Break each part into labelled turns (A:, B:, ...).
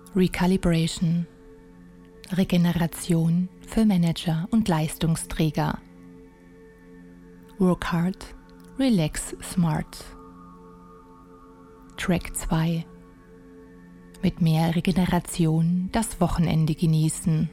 A: Recalibration. Regeneration für Manager und Leistungsträger. Work hard, relax smart. Track 2. Mit mehr Regeneration das Wochenende genießen.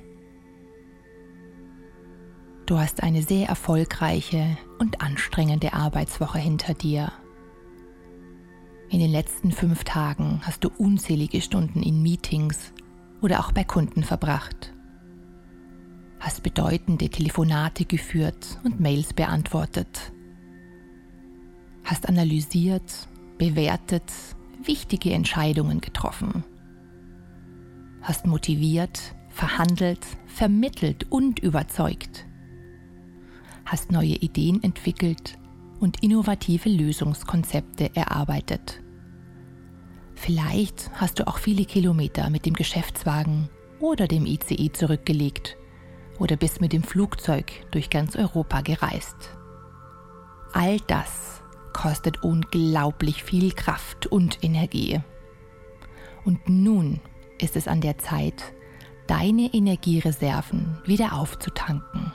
A: Du hast eine sehr erfolgreiche und anstrengende Arbeitswoche hinter dir. In den letzten 5 Tagen hast du unzählige Stunden in Meetings oder auch bei Kunden verbracht. Hast bedeutende Telefonate geführt und Mails beantwortet. Hast analysiert, bewertet, wichtige Entscheidungen getroffen. Hast motiviert, verhandelt, vermittelt und überzeugt. Hast neue Ideen entwickelt und innovative Lösungskonzepte erarbeitet. Vielleicht hast du auch viele Kilometer mit dem Geschäftswagen oder dem ICE zurückgelegt oder bist mit dem Flugzeug durch ganz Europa gereist. All das kostet unglaublich viel Kraft und Energie. Und nun ist es an der Zeit, deine Energiereserven wieder aufzutanken.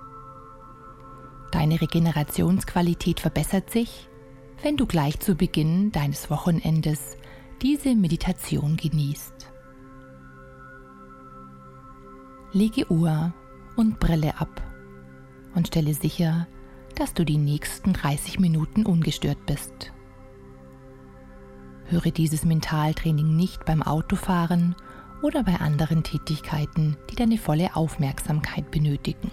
A: Deine Regenerationsqualität verbessert sich, wenn du gleich zu Beginn deines Wochenendes diese Meditation genießt. Lege Uhr und Brille ab und stelle sicher, dass du die nächsten 30 Minuten ungestört bist. Höre dieses Mentaltraining nicht beim Autofahren oder bei anderen Tätigkeiten, die deine volle Aufmerksamkeit benötigen.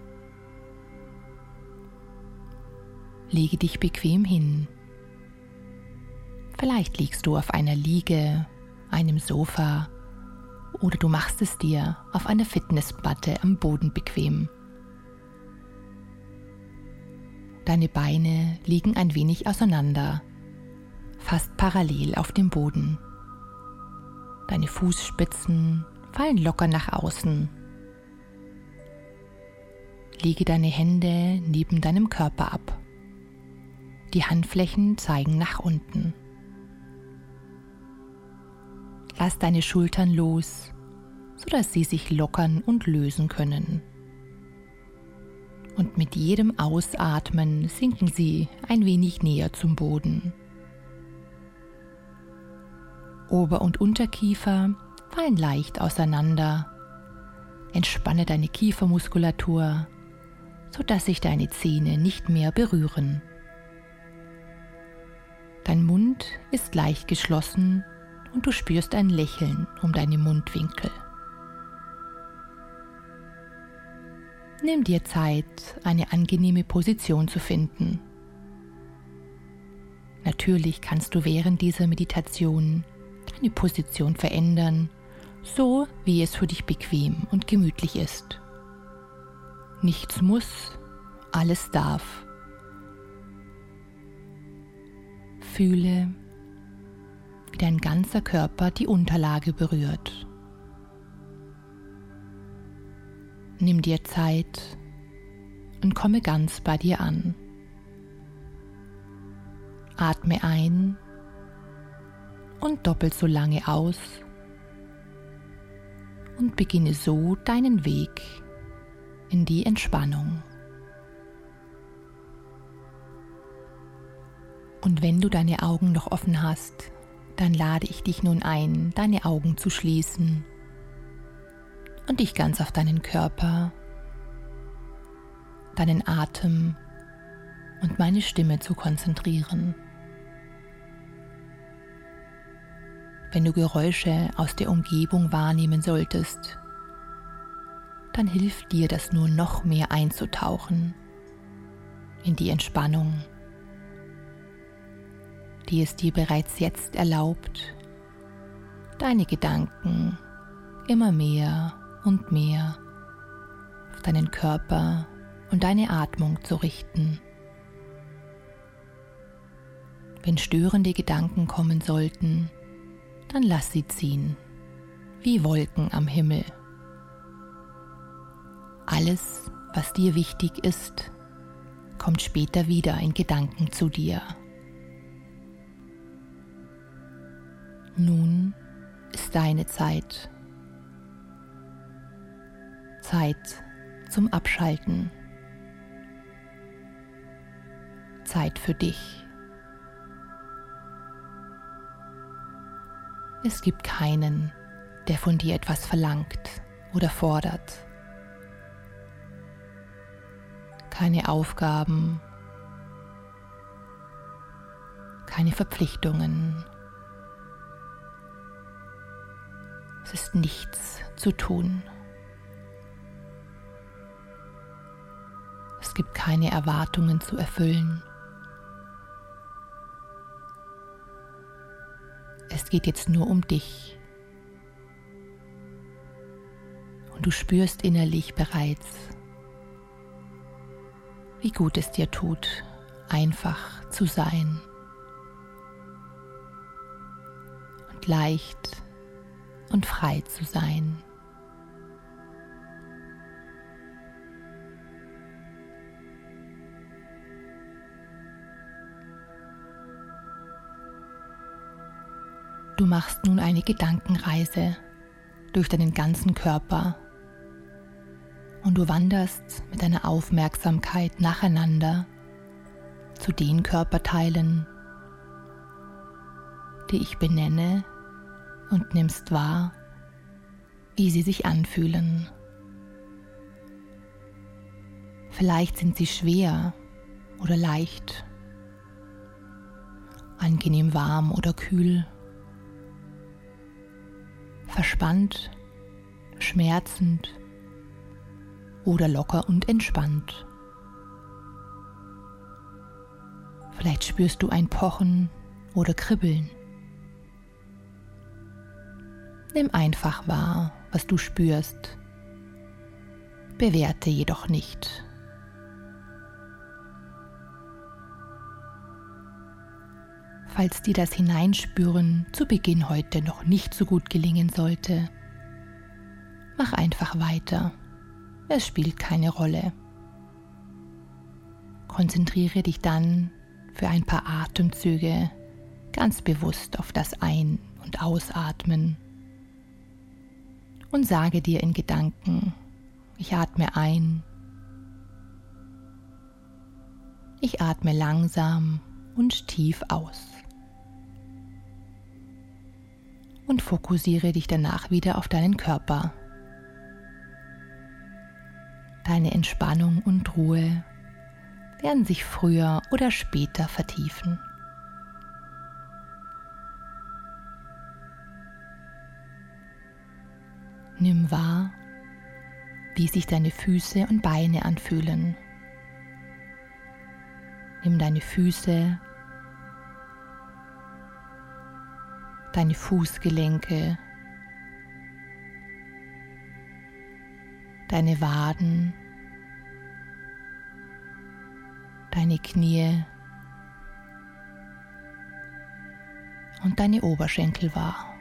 A: Lege dich bequem hin. Vielleicht liegst du auf einer Liege, einem Sofa oder du machst es dir auf einer Fitnessmatte am Boden bequem. Deine Beine liegen ein wenig auseinander, fast parallel auf dem Boden. Deine Fußspitzen fallen locker nach außen. Lege deine Hände neben deinem Körper ab. Die Handflächen zeigen nach unten. Lass deine Schultern los, sodass sie sich lockern und lösen können. Und mit jedem Ausatmen sinken sie ein wenig näher zum Boden. Ober- und Unterkiefer fallen leicht auseinander. Entspanne deine Kiefermuskulatur, sodass sich deine Zähne nicht mehr berühren. Dein Mund ist leicht geschlossen und du spürst ein Lächeln um deine Mundwinkel. Nimm dir Zeit, eine angenehme Position zu finden. Natürlich kannst du während dieser Meditation deine Position verändern, so wie es für dich bequem und gemütlich ist. Nichts muss, alles darf. Fühle, wie dein ganzer Körper die Unterlage berührt. Nimm dir Zeit und komme ganz bei dir an. Atme ein und doppelt so lange aus und beginne so deinen Weg in die Entspannung. Und wenn du deine Augen noch offen hast, dann lade ich dich nun ein, deine Augen zu schließen und dich ganz auf deinen Körper, deinen Atem und meine Stimme zu konzentrieren. Wenn du Geräusche aus der Umgebung wahrnehmen solltest, dann hilft dir das nur noch mehr einzutauchen in die Entspannung, die es dir bereits jetzt erlaubt, deine Gedanken immer mehr und mehr auf deinen Körper und deine Atmung zu richten. Wenn störende Gedanken kommen sollten, dann lass sie ziehen, wie Wolken am Himmel. Alles, was dir wichtig ist, kommt später wieder in Gedanken zu dir. Nun ist ist deine Zeit. Zeit zum Abschalten. Zeit für dich. Es gibt keinen, der von dir etwas verlangt oder fordert. Keine Aufgaben, keine Verpflichtungen. Es ist nichts zu tun. Es gibt keine Erwartungen zu erfüllen. Es geht jetzt nur um dich. Und du spürst innerlich bereits, wie gut es dir tut, einfach zu sein und leicht und frei zu sein. Du machst nun eine Gedankenreise durch deinen ganzen Körper und du wanderst mit deiner Aufmerksamkeit nacheinander zu den Körperteilen, die ich benenne, und nimmst wahr, wie sie sich anfühlen. Vielleicht sind sie schwer oder leicht, angenehm warm oder kühl, verspannt, schmerzend oder locker und entspannt. Vielleicht spürst du ein Pochen oder Kribbeln. Nimm einfach wahr, was du spürst. Bewerte jedoch nicht. Falls dir das Hineinspüren zu Beginn heute noch nicht so gut gelingen sollte, mach einfach weiter. Es spielt keine Rolle. Konzentriere dich dann für ein paar Atemzüge ganz bewusst auf das Ein- und Ausatmen und sage dir in Gedanken: Ich atme ein, ich atme langsam und tief aus. Und fokussiere dich danach wieder auf deinen Körper. Deine Entspannung und Ruhe werden sich früher oder später vertiefen. Nimm wahr, wie sich deine Füße und Beine anfühlen. Nimm deine Füße, deine Fußgelenke, deine Waden, deine Knie und deine Oberschenkel wahr.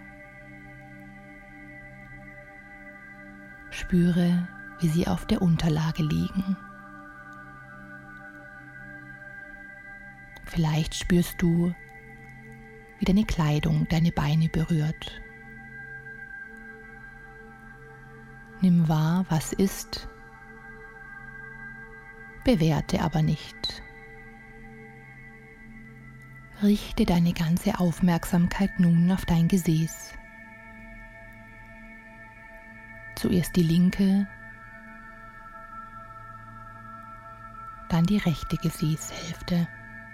A: Spüre, wie sie auf der Unterlage liegen. Vielleicht spürst du, wie deine Kleidung deine Beine berührt. Nimm wahr, was ist, bewerte aber nicht. Richte deine ganze Aufmerksamkeit nun auf dein Gesäß. Zuerst die linke, dann die rechte Gesäßhälfte.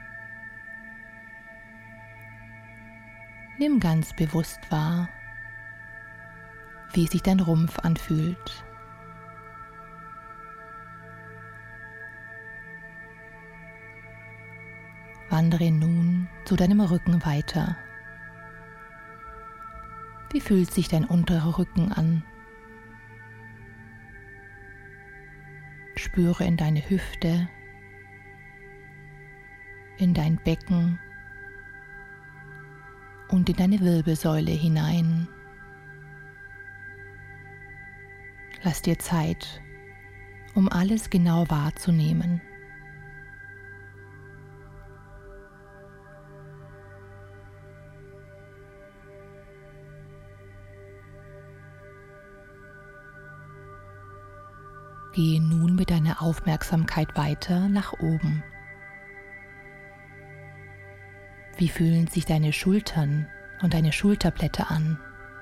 A: Nimm ganz bewusst wahr, wie sich dein Rumpf anfühlt. Wandere nun zu deinem Rücken weiter. Wie fühlt sich dein unterer Rücken an? Spüre in deine Hüfte, in dein Becken und in deine Wirbelsäule hinein. Lass dir Zeit, um alles genau wahrzunehmen. Gehe nun mit deiner Aufmerksamkeit weiter nach oben. Wie fühlen sich deine Schultern und deine Schulterblätter an?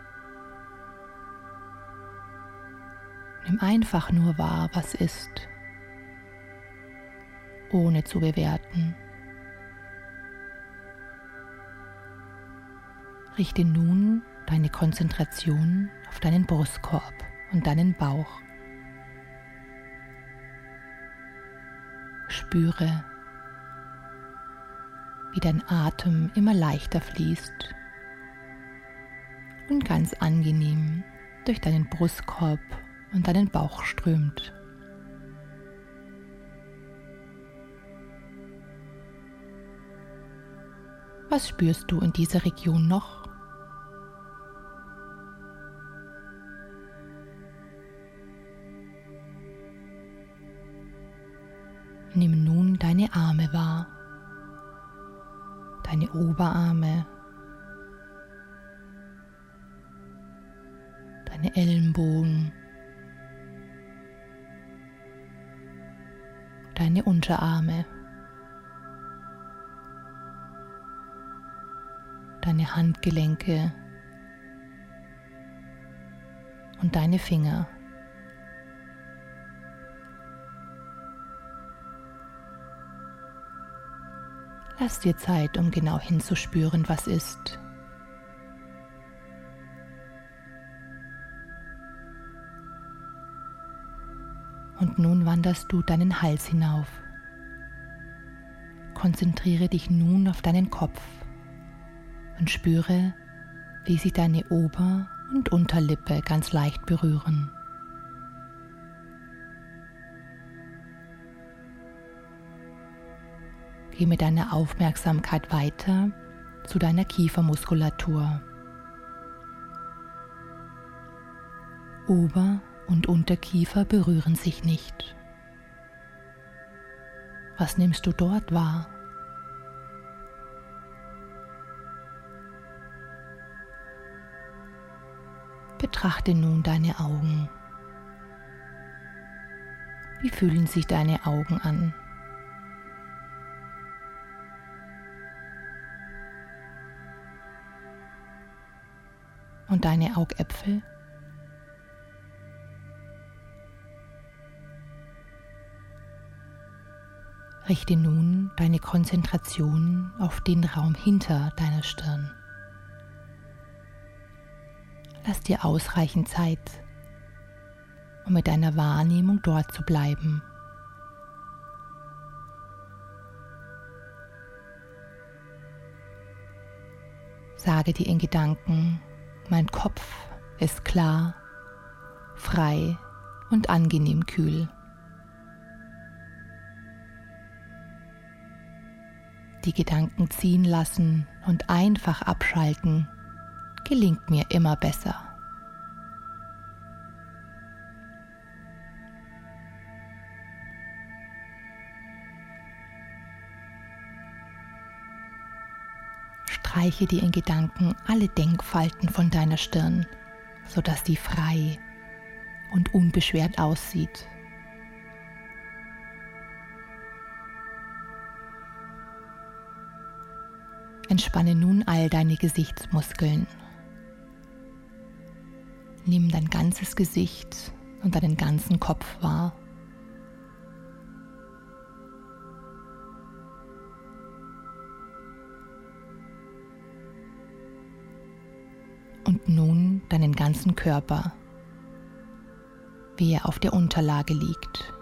A: Nimm einfach nur wahr, was ist, ohne zu bewerten. Richte nun deine Konzentration auf deinen Brustkorb und deinen Bauch. Spüre, wie dein Atem immer leichter fließt und ganz angenehm durch deinen Brustkorb und deinen Bauch strömt. Was spürst du in dieser Region noch? Nimm nun deine Arme wahr, deine Oberarme, deine Ellenbogen, deine Unterarme, deine Handgelenke und deine Finger. Lass dir Zeit, um genau hinzuspüren, was ist. Und nun wanderst du deinen Hals hinauf. Konzentriere dich nun auf deinen Kopf und spüre, wie sich deine Ober- und Unterlippe ganz leicht berühren. Geh mit deiner Aufmerksamkeit weiter zu deiner Kiefermuskulatur. Ober- und Unterkiefer berühren sich nicht. Was nimmst du dort wahr? Betrachte nun deine Augen. Wie fühlen sich deine Augen an? Und deine Augäpfel? Richte nun deine Konzentration auf den Raum hinter deiner Stirn. Lass dir ausreichend Zeit, um mit deiner Wahrnehmung dort zu bleiben. Sage dir in Gedanken: Mein Kopf ist klar, frei und angenehm kühl. Die Gedanken ziehen lassen und einfach abschalten gelingt mir immer besser. Streiche dir in Gedanken alle Denkfalten von deiner Stirn, sodass die frei und unbeschwert aussieht. Entspanne nun all deine Gesichtsmuskeln. Nimm dein ganzes Gesicht und deinen ganzen Kopf wahr. Und nun deinen ganzen Körper, wie er auf der Unterlage liegt.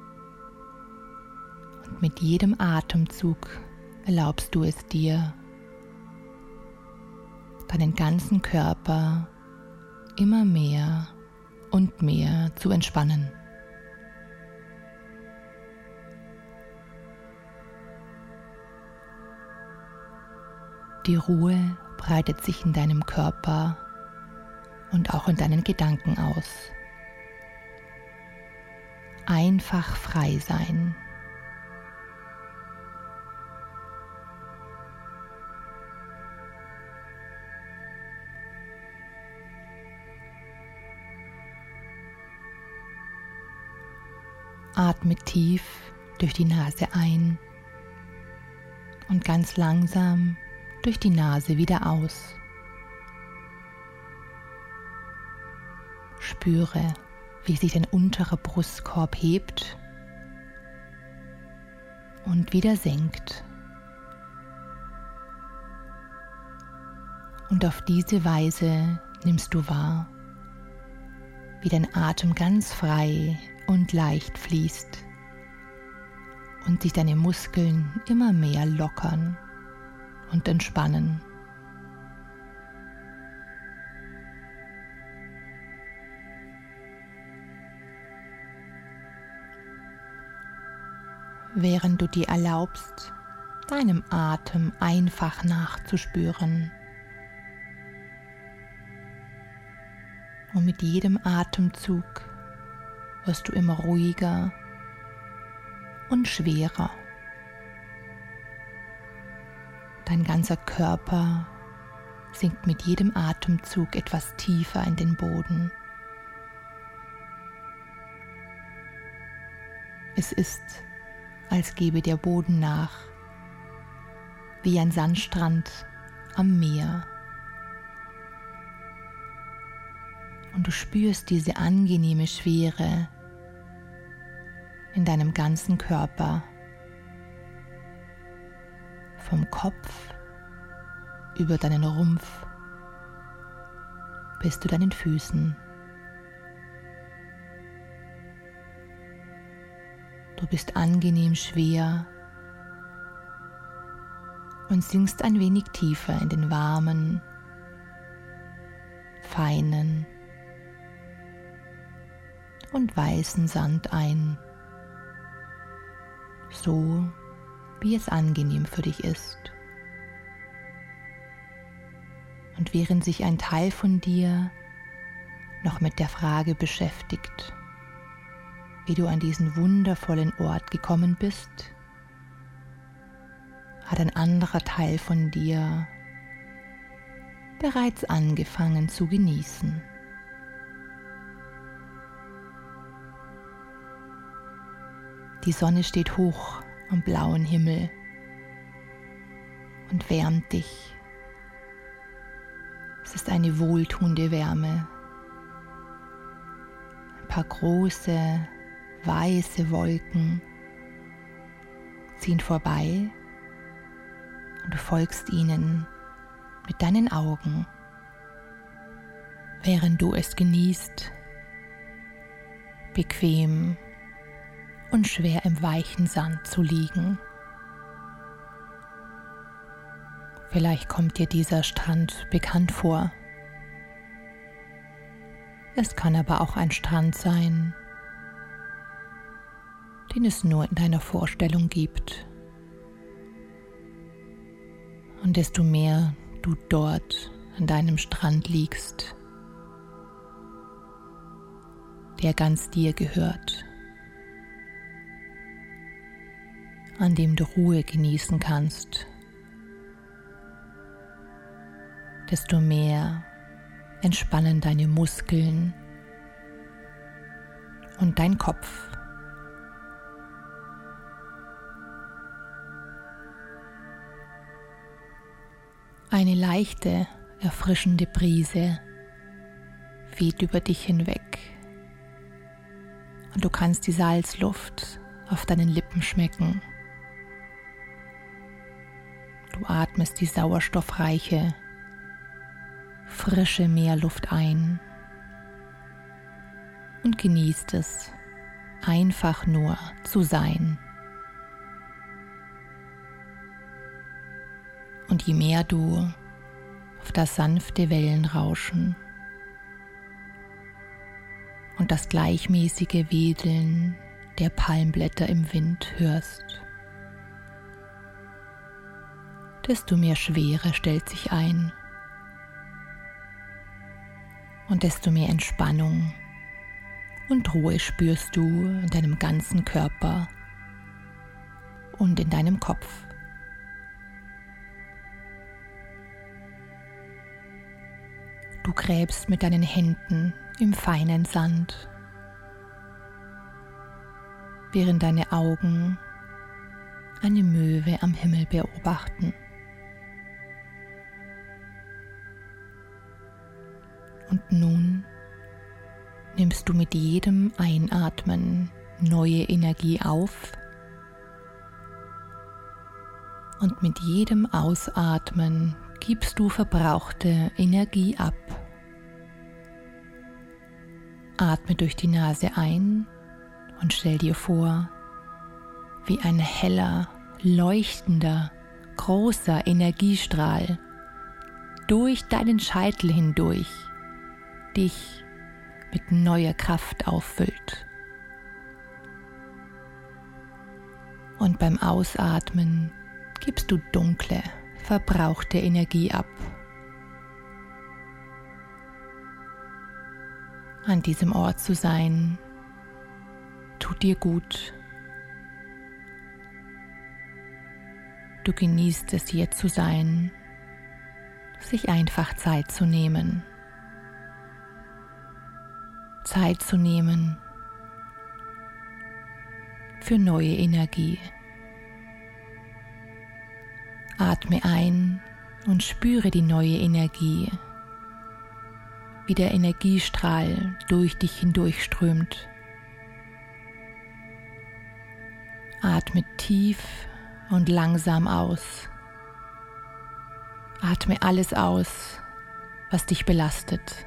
A: Und mit jedem Atemzug erlaubst du es dir, deinen ganzen Körper immer mehr und mehr zu entspannen. Die Ruhe breitet sich in deinem Körper und auch in deinen Gedanken aus. Einfach frei sein. Atme tief durch die Nase ein und ganz langsam durch die Nase wieder aus. Spüre, wie sich dein unterer Brustkorb hebt und wieder senkt. Und auf diese Weise nimmst du wahr, wie dein Atem ganz frei und leicht fließt und sich deine Muskeln immer mehr lockern und entspannen. Während du dir erlaubst, deinem Atem einfach nachzuspüren. Und mit jedem Atemzug wirst du immer ruhiger und schwerer. Dein ganzer Körper sinkt mit jedem Atemzug etwas tiefer in den Boden. Es ist, als gebe der Boden nach, wie ein Sandstrand am Meer. Und du spürst diese angenehme Schwere in deinem ganzen Körper, vom Kopf über deinen Rumpf bis zu deinen Füßen. Du bist angenehm schwer und sinkst ein wenig tiefer in den warmen, feinen und weißen Sand ein, so wie es angenehm für dich ist. Und während sich ein Teil von dir noch mit der Frage beschäftigt, wie du an diesen wundervollen Ort gekommen bist, hat ein anderer Teil von dir bereits angefangen zu genießen. Die Sonne steht hoch am blauen Himmel und wärmt dich. Es ist eine wohltuende Wärme. Ein paar große, weiße Wolken ziehen vorbei und du folgst ihnen mit deinen Augen, während du es genießt, bequem und schwer im weichen Sand zu liegen. Vielleicht kommt dir dieser Strand bekannt vor. Es kann aber auch ein Strand sein, den es nur in deiner Vorstellung gibt. Und desto mehr du dort an deinem Strand liegst, der ganz dir gehört, an dem du Ruhe genießen kannst, desto mehr entspannen deine Muskeln und dein Kopf. Eine leichte, erfrischende Brise weht über dich hinweg und du kannst die Salzluft auf deinen Lippen schmecken. Du atmest die sauerstoffreiche, frische Meerluft ein und genießt es, einfach nur zu sein. Und je mehr du auf das sanfte Wellenrauschen und das gleichmäßige Wedeln der Palmblätter im Wind hörst, desto mehr Schwere stellt sich ein und desto mehr Entspannung und Ruhe spürst du in deinem ganzen Körper und in deinem Kopf. Du gräbst mit deinen Händen im feinen Sand während deine Augen eine Möwe am Himmel beobachten. Und nun nimmst du mit jedem Einatmen neue Energie auf und mit jedem Ausatmen gibst du verbrauchte Energie ab. Atme durch die Nase ein und stell dir vor, wie ein heller, leuchtender, großer Energiestrahl durch deinen Scheitel hindurch dich mit neuer Kraft auffüllt. Und beim Ausatmen gibst du dunkle, verbrauchte Energie ab. An diesem Ort zu sein, tut dir gut. Du genießt es, hier zu sein, sich einfach Zeit zu nehmen. Zeit zu nehmen für neue Energie. Atme ein und spüre die neue Energie, wie der Energiestrahl durch dich hindurchströmt. Atme tief und langsam aus. Atme alles aus, was dich belastet.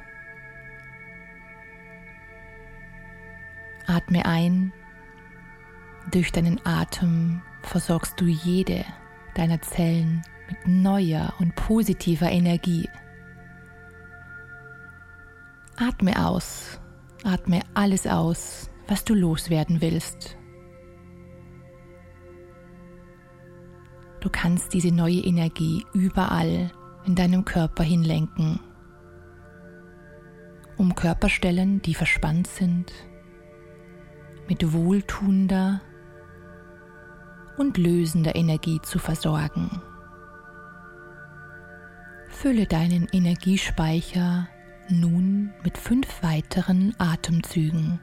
A: Atme ein. Durch deinen Atem versorgst du jede deiner Zellen mit neuer und positiver Energie. Atme aus. Atme alles aus, was du loswerden willst. Du kannst diese neue Energie überall in deinem Körper hinlenken, um Körperstellen, die verspannt sind, mit wohltuender und lösender Energie zu versorgen. Fülle deinen Energiespeicher nun mit 5 weiteren Atemzügen.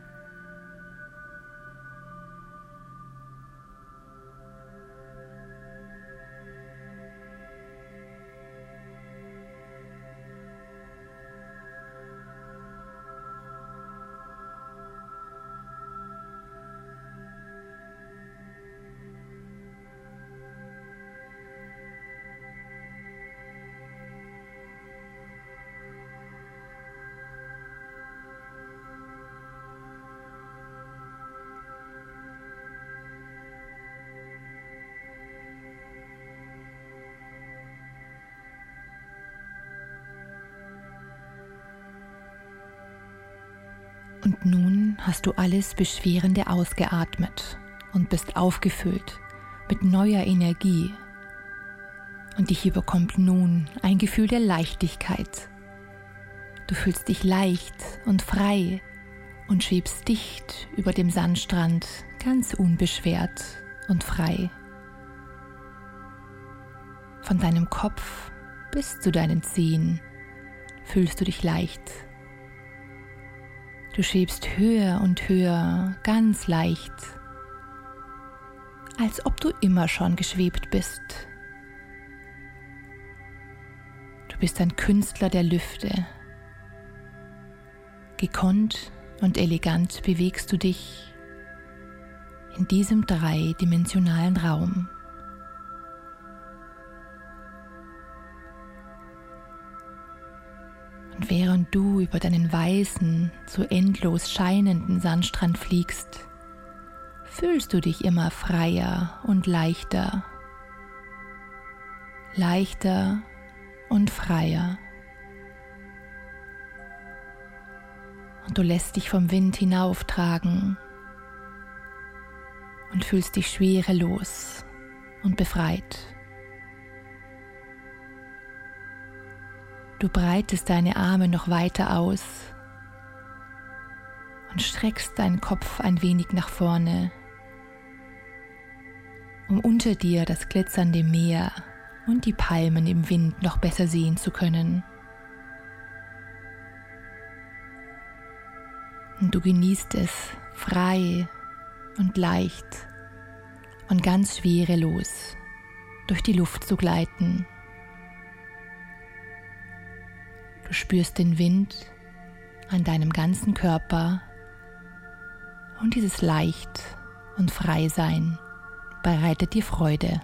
A: Und nun hast du alles Beschwerende ausgeatmet und bist aufgefüllt mit neuer Energie. Und dich überkommt nun ein Gefühl der Leichtigkeit. Du fühlst dich leicht und frei und schwebst dicht über dem Sandstrand, ganz unbeschwert und frei. Von deinem Kopf bis zu deinen Zehen fühlst du dich leicht. Du schwebst höher und höher, ganz leicht, als ob du immer schon geschwebt bist. Du bist ein Künstler der Lüfte. Gekonnt und elegant bewegst du dich in diesem dreidimensionalen Raum. Und während du über deinen weißen, so endlos scheinenden Sandstrand fliegst, fühlst du dich immer freier und leichter. Leichter und freier. Und du lässt dich vom Wind hinauftragen und fühlst dich schwerelos und befreit. Du breitest deine Arme noch weiter aus und streckst deinen Kopf ein wenig nach vorne, um unter dir das glitzernde Meer und die Palmen im Wind noch besser sehen zu können. Und du genießt es, frei und leicht und ganz schwerelos durch die Luft zu gleiten. Du spürst den Wind an deinem ganzen Körper und dieses Leicht und Freisein bereitet dir Freude.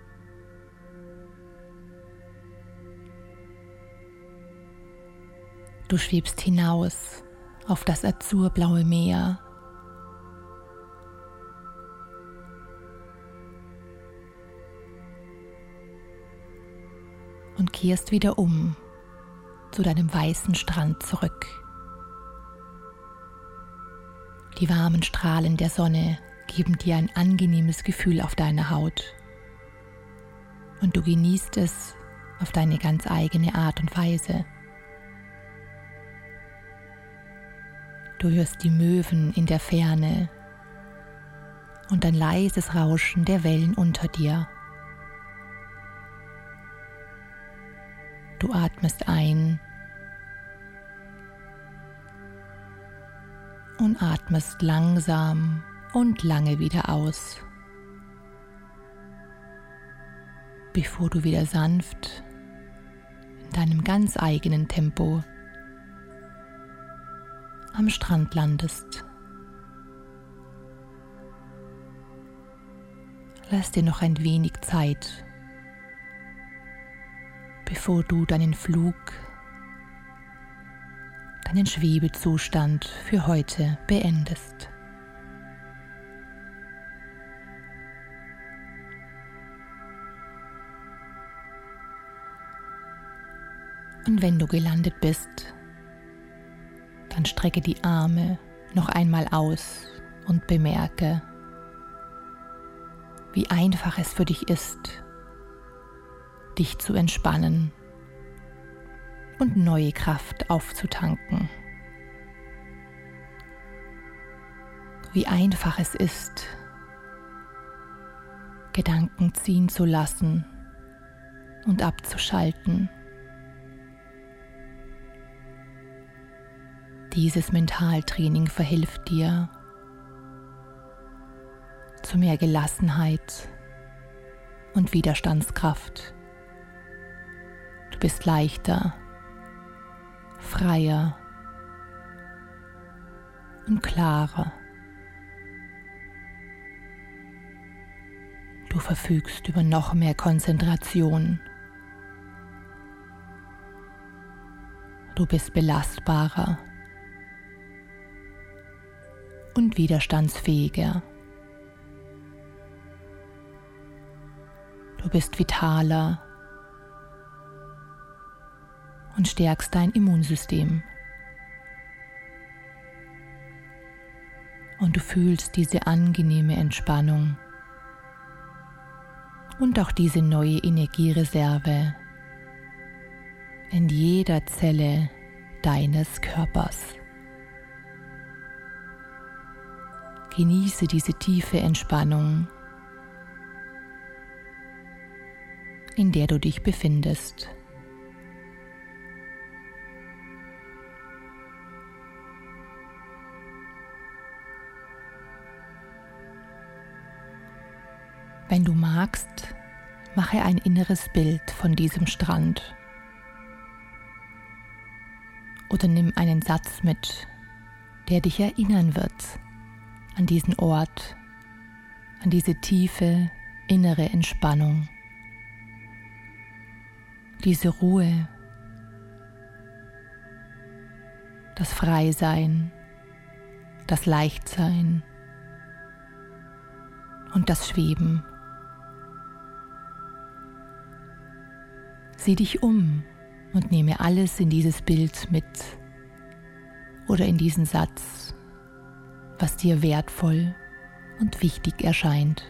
A: Du schwebst hinaus auf das azurblaue Meer. Und kehrst wieder zu deinem weißen Strand zurück. Die warmen Strahlen der Sonne geben dir ein angenehmes Gefühl auf deiner Haut. Und du genießt es auf deine ganz eigene Art und Weise. Du hörst die Möwen in der Ferne und ein leises Rauschen der Wellen unter dir. Du atmest ein und atmest langsam und lange wieder aus, bevor du wieder sanft in deinem ganz eigenen Tempo am Strand landest. Lass dir noch ein wenig Zeit, bevor du deinen Flug, deinen Schwebezustand für heute beendest. Und wenn du gelandet bist, dann strecke die Arme noch einmal aus und bemerke, wie einfach es für dich ist, dich zu entspannen und neue Kraft aufzutanken. Wie einfach es ist, Gedanken ziehen zu lassen und abzuschalten. Dieses Mentaltraining verhilft dir zu mehr Gelassenheit und Widerstandskraft. Du bist leichter, freier und klarer. Du verfügst über noch mehr Konzentration. Du bist belastbarer und widerstandsfähiger. Du bist vitaler und stärkst dein Immunsystem. Und du fühlst diese angenehme Entspannung und auch diese neue Energiereserve in jeder Zelle deines Körpers. Genieße diese tiefe Entspannung, in der du dich befindest. Wenn du magst, mache ein inneres Bild von diesem Strand oder nimm einen Satz mit, der dich erinnern wird an diesen Ort, an diese tiefe innere Entspannung, diese Ruhe, das Freisein, das Leichtsein und das Schweben. Sieh dich und nehme alles in dieses Bild mit oder in diesen Satz, was dir wertvoll und wichtig erscheint.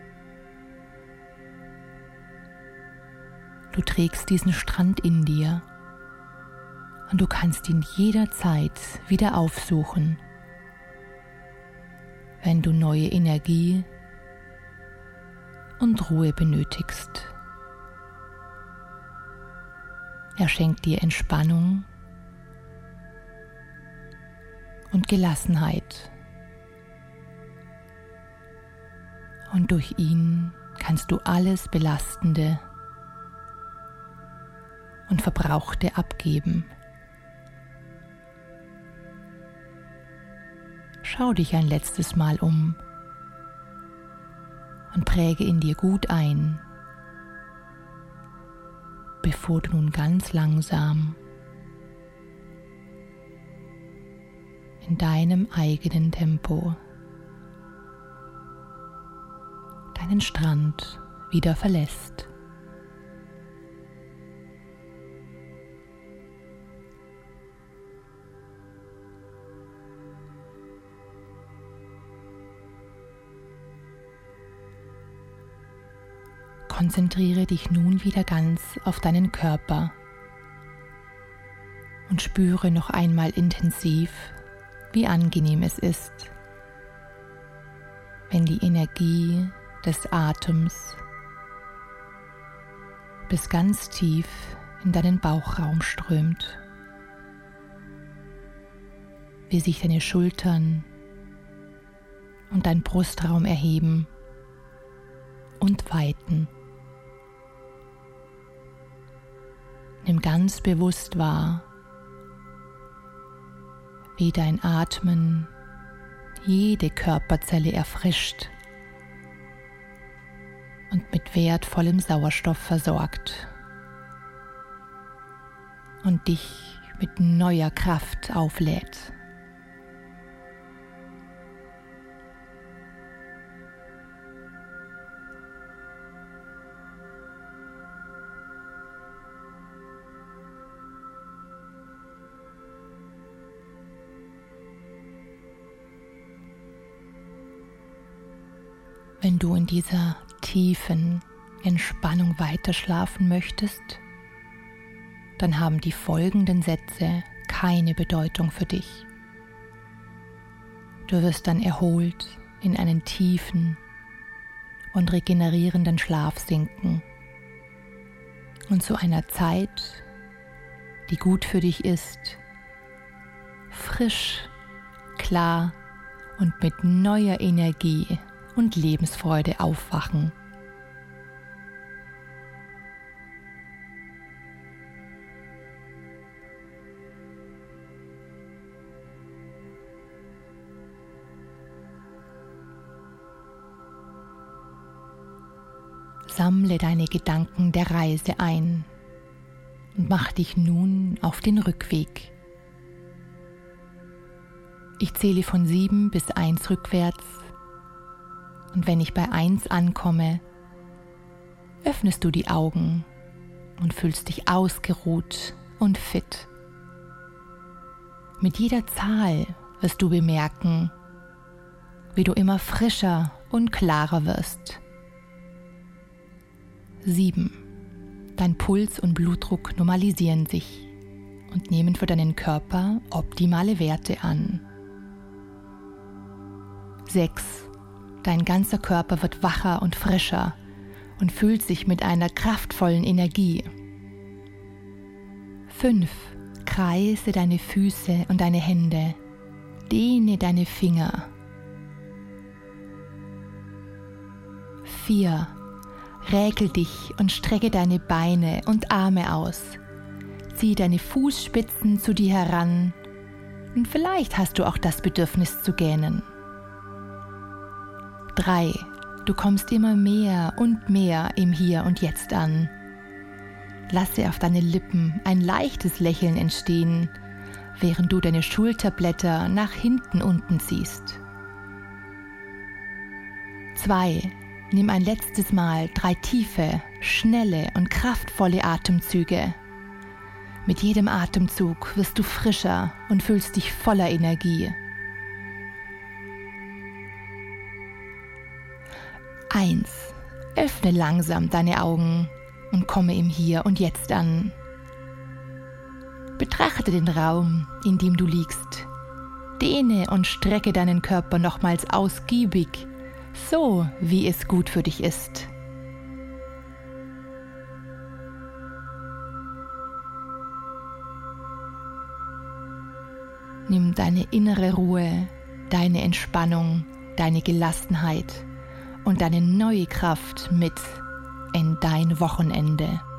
A: Du trägst diesen Strand in dir und du kannst ihn jederzeit wieder aufsuchen, wenn du neue Energie und Ruhe benötigst. Er schenkt dir Entspannung und Gelassenheit Und durch ihn kannst du alles Belastende und Verbrauchte abgeben. Schau dich ein letztes Mal um und präge in dir gut ein, bevor du nun ganz langsam in deinem eigenen Tempo deinen Strand wieder verlässt. Konzentriere dich nun wieder ganz auf deinen Körper und spüre noch einmal intensiv, wie angenehm es ist, wenn die Energie des Atems bis ganz tief in deinen Bauchraum strömt, wie sich deine Schultern und dein Brustraum erheben und weiten. Nimm ganz bewusst wahr, wie dein Atmen jede Körperzelle erfrischt und mit wertvollem Sauerstoff versorgt und dich mit neuer Kraft auflädt. Wenn du in dieser tiefen Entspannung weiter schlafen möchtest, dann haben die folgenden Sätze keine Bedeutung für dich. Du wirst dann erholt in einen tiefen und regenerierenden Schlaf sinken und zu einer Zeit, die gut für dich ist, frisch, klar und mit neuer Energie und Lebensfreude aufwachen. Sammle deine Gedanken der Reise ein und mach dich nun auf den Rückweg. Ich zähle von 7 bis 1 rückwärts. Und wenn ich bei 1 ankomme, öffnest du die Augen und fühlst dich ausgeruht und fit. Mit jeder Zahl wirst du bemerken, wie du immer frischer und klarer wirst. 7. Dein Puls und Blutdruck normalisieren sich und nehmen für deinen Körper optimale Werte an. 6. Dein ganzer Körper wird wacher und frischer und fühlt sich mit einer kraftvollen Energie. 5. Kreise deine Füße und deine Hände. Dehne deine Finger. 4. Räkel dich und strecke deine Beine und Arme aus. Zieh deine Fußspitzen zu dir heran und vielleicht hast du auch das Bedürfnis zu gähnen. 3. Du kommst immer mehr und mehr im Hier und Jetzt an. Lasse auf deine Lippen ein leichtes Lächeln entstehen, während du deine Schulterblätter nach hinten unten ziehst. 2. Nimm ein letztes Mal 3 tiefe, schnelle und kraftvolle Atemzüge. Mit jedem Atemzug wirst du frischer und fühlst dich voller Energie. 1. Öffne langsam deine Augen und komme im Hier und Jetzt an. Betrachte den Raum, in dem du liegst. Dehne und strecke deinen Körper nochmals ausgiebig, so wie es gut für dich ist. Nimm deine innere Ruhe, deine Entspannung, deine Gelassenheit und deine neue Kraft mit in dein Wochenende.